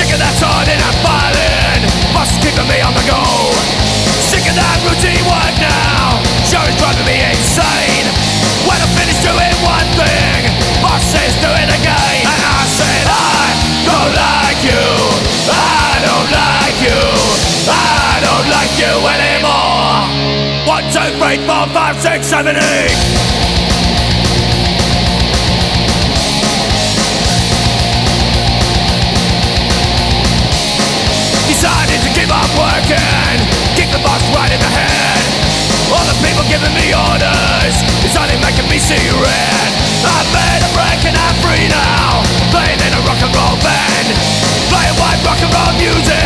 Sick of that taunting and filing, boss is keeping me on the go. Sick of that routine work now, sure it's driving me insane. When I'm finished doing one thing, boss says do it again. And I said I don't like you, I don't like you, I don't like you anymore. 1, 2, 3, 4, 5, 6, 7, 8. Decided to give up working, kick the boss right in the head. All the people giving me orders, it's only making me see red. I've made a break and I'm free now, playing in a rock and roll band, playing white rock and roll music.